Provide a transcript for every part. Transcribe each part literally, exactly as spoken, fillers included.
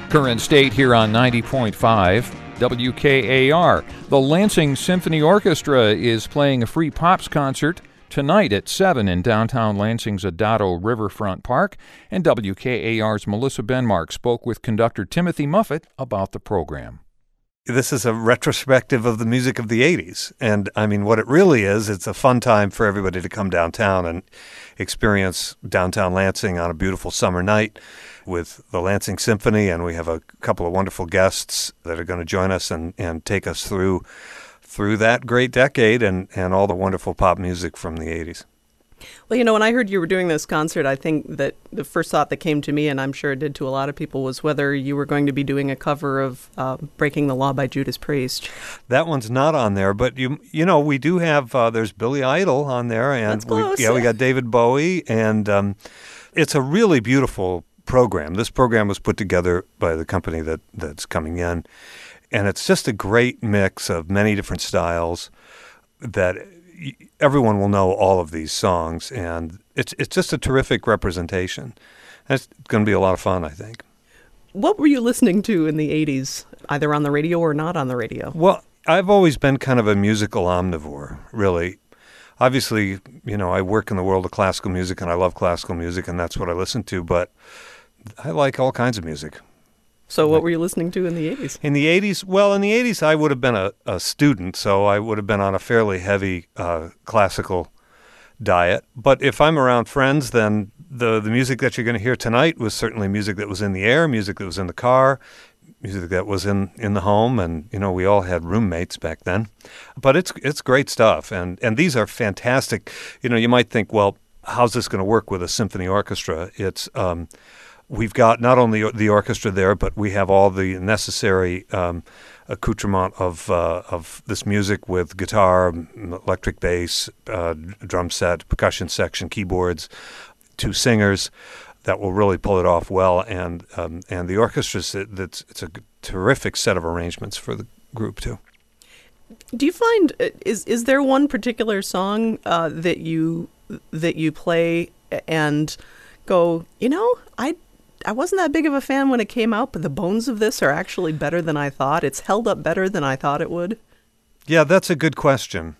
Current state here on ninety point five W K A R. The Lansing Symphony Orchestra is playing a free Pops concert tonight at seven in downtown Lansing's Adado Riverfront Park, and W K A R's Melissa Benmark spoke with conductor Timothy Muffett about the program. This is a retrospective of the music of the eighties, and I mean, what it really is, it's a fun time for everybody to come downtown and experience downtown Lansing on a beautiful summer night with the Lansing Symphony, and we have a couple of wonderful guests that are going to join us and, and take us through through that great decade and, and all the wonderful pop music from the eighties. Well, you know, when I heard you were doing this concert, I think that the first thought that came to me, and I'm sure it did to a lot of people, was whether you were going to be doing a cover of uh, Breaking the Law by Judas Priest. That one's not on there, but you you know, we do have, uh, there's Billy Idol on there, and That's close. We, yeah, we got David Bowie, and um, it's a really beautiful program. This program was put together by the company that that's coming in, and it's just a great mix of many different styles that everyone will know all of these songs, and it's it's just a terrific representation. It's going to be a lot of fun, I think. What were you listening to in the eighties, either on the radio or not on the radio? Well, I've always been kind of a musical omnivore, really. Obviously, you know, I work in the world of classical music, and I love classical music, and that's what I listen to, but I like all kinds of music. So what were you listening to in the eighties? In the eighties, well, in the eighties, I would have been a, a student, so I would have been on a fairly heavy uh, classical diet. But if I'm around friends, then the, the music that you're going to hear tonight was certainly music that was in the air, music that was in the car, music that was in, in the home, and, you know, we all had roommates back then. But it's it's great stuff, and, and these are fantastic. You know, you might think, well, how's this going to work with a symphony orchestra? It's... Um, We've got not only the orchestra there, but we have all the necessary um, accoutrement of uh, of this music with guitar, electric bass, uh, drum set, percussion section, keyboards, two singers that will really pull it off well, and um, and the orchestra, that's it's a terrific set of arrangements for the group too. Do you find is is there one particular song uh, that you that you play and go, you know, I. I wasn't that big of a fan when it came out, but the bones of this are actually better than I thought. It's held up better than I thought it would. Yeah, that's a good question.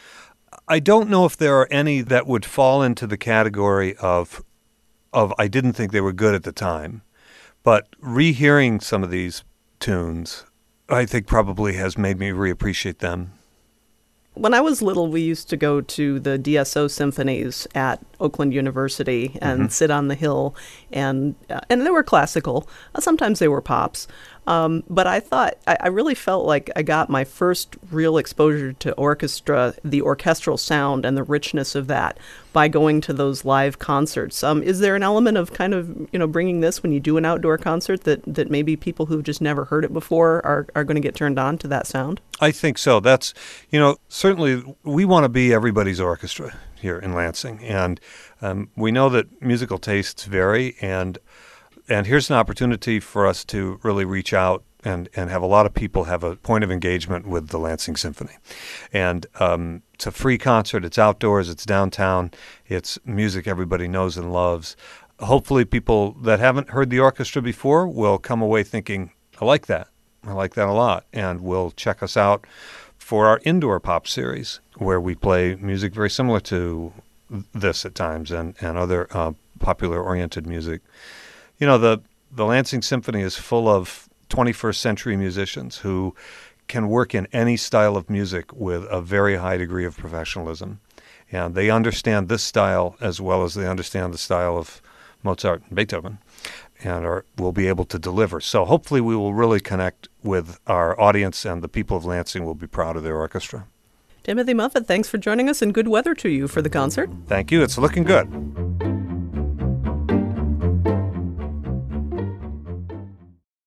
I don't know if there are any that would fall into the category of of I didn't think they were good at the time. But rehearing some of these tunes, I think probably has made me reappreciate them. When I was little, we used to go to the D S O symphonies at Oakland University and mm-hmm. sit on the hill, and uh, and they were classical. Uh, sometimes they were pops. Um, but I thought, I, I really felt like I got my first real exposure to orchestra, the orchestral sound and the richness of that by going to those live concerts. Um, is there an element of kind of, you know, bringing this when you do an outdoor concert that, that maybe people who've just never heard it before are, are going to get turned on to that sound? I think so. That's, you know, certainly we want to be everybody's orchestra here in Lansing. And um, we know that musical tastes vary, and And here's an opportunity for us to really reach out and, and have a lot of people have a point of engagement with the Lansing Symphony. And um, it's a free concert. It's outdoors. It's downtown. It's music everybody knows and loves. Hopefully people that haven't heard the orchestra before will come away thinking, I like that. I like that a lot. And will check us out for our indoor pop series, where we play music very similar to this at times and, and other uh, popular-oriented music. You know, the, the Lansing Symphony is full of twenty-first century musicians who can work in any style of music with a very high degree of professionalism. And they understand this style as well as they understand the style of Mozart and Beethoven, and are will be able to deliver. So hopefully we will really connect with our audience, and the people of Lansing will be proud of their orchestra. Timothy Muffett, thanks for joining us, and good weather to you for the concert. Thank you. It's looking good.